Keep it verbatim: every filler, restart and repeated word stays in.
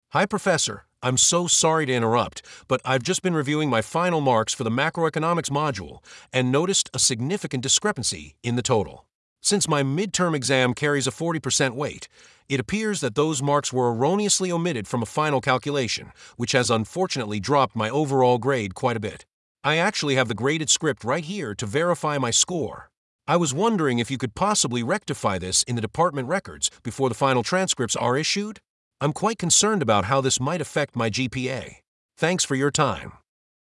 Hi, Professor. I'm so sorry to interrupt, but I've just been reviewing my final marks for the macroeconomics module and noticed a significant discrepancy in the total. Since my midterm exam carries a forty percent weight, it appears that those marks were erroneously omitted from a final calculation, which has unfortunately dropped my overall grade quite a bit. I actually have the graded script right here to verify my score. I was wondering if you could possibly rectify this in the department records before the final transcripts are issued? I'm quite concerned about how this might affect my G P A. Thanks for your time.